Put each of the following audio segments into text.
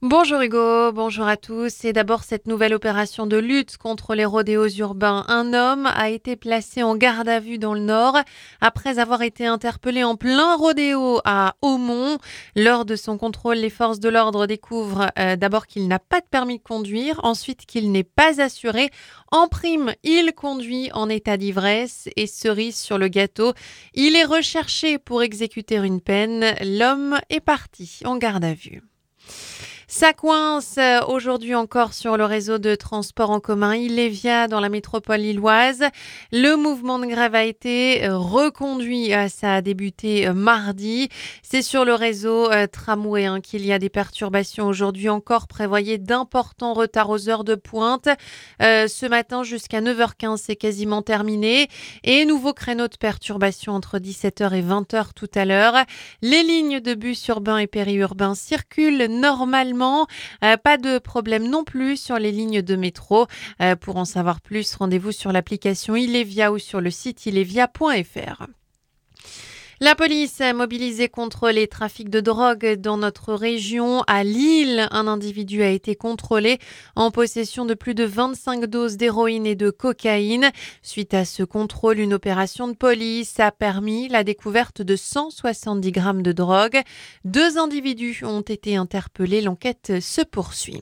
Bonjour Hugo, bonjour à tous. Et d'abord cette nouvelle opération de lutte contre les rodéos urbains. Un homme a été placé en garde à vue dans le Nord après avoir été interpellé en plein rodéo à Aumont. Lors de son contrôle, les forces de l'ordre découvrent d'abord qu'il n'a pas de permis de conduire, ensuite qu'il n'est pas assuré. En prime, il conduit en état d'ivresse et cerise sur le gâteau. Il est recherché pour exécuter une peine. L'homme est parti en garde à vue. Ça coince aujourd'hui encore sur le réseau de transport en commun Illévia dans la métropole lilloise. Le mouvement de grève a été reconduit. Ça a débuté mardi. C'est sur le réseau tramway qu'il y a des perturbations aujourd'hui encore. Prévoyez d'importants retards aux heures de pointe. Ce matin jusqu'à 9h15, c'est quasiment terminé. Et nouveau créneau de perturbation entre 17h et 20h tout à l'heure. Les lignes de bus urbains et périurbains circulent normalement. Pas de problème non plus sur les lignes de métro. Pour en savoir plus, rendez-vous sur l'application Illévia ou sur le site illévia.fr. La police est mobilisée contre les trafics de drogue dans notre région. À Lille, un individu a été contrôlé en possession de plus de 25 doses d'héroïne et de cocaïne. Suite à ce contrôle, une opération de police a permis la découverte de 170 grammes de drogue. 2 individus ont été interpellés. L'enquête se poursuit.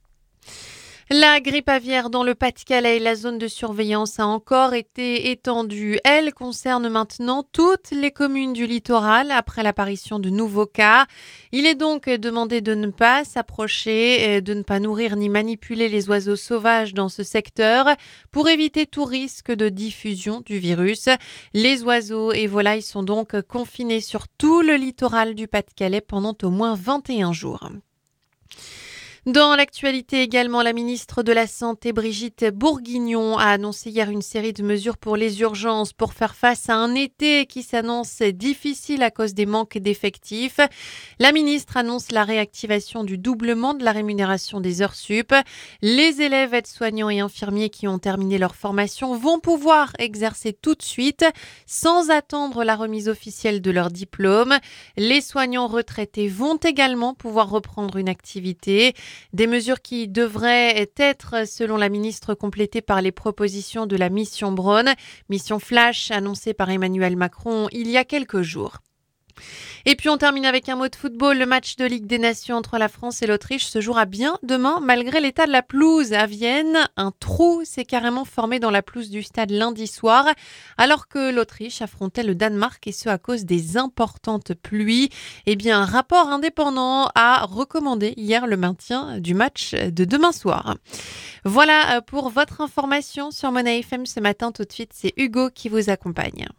La grippe aviaire dans le Pas-de-Calais, la zone de surveillance a encore été étendue. Elle concerne maintenant toutes les communes du littoral après l'apparition de nouveaux cas. Il est donc demandé de ne pas s'approcher, de ne pas nourrir ni manipuler les oiseaux sauvages dans ce secteur pour éviter tout risque de diffusion du virus. Les oiseaux et volailles sont donc confinés sur tout le littoral du Pas-de-Calais pendant au moins 21 jours. Dans l'actualité également, la ministre de la Santé, Brigitte Bourguignon, a annoncé hier une série de mesures pour les urgences pour faire face à un été qui s'annonce difficile à cause des manques d'effectifs. La ministre annonce la réactivation du doublement de la rémunération des heures sup. Les élèves aides-soignants et infirmiers qui ont terminé leur formation vont pouvoir exercer tout de suite sans attendre la remise officielle de leur diplôme. Les soignants retraités vont également pouvoir reprendre une activité. Des mesures qui devraient être, selon la ministre, complétées par les propositions de la mission Braun, mission flash annoncée par Emmanuel Macron il y a quelques jours. Et puis on termine avec un mot de football. Le match de Ligue des Nations entre la France et l'Autriche se jouera bien demain malgré l'état de la pelouse. À Vienne, un trou s'est carrément formé dans la pelouse du stade lundi soir alors que l'Autriche affrontait le Danemark et ce à cause des importantes pluies. Eh bien, un rapport indépendant a recommandé hier le maintien du match de demain soir. Voilà pour votre information sur Mona FM ce matin. Tout de suite, c'est Hugo qui vous accompagne.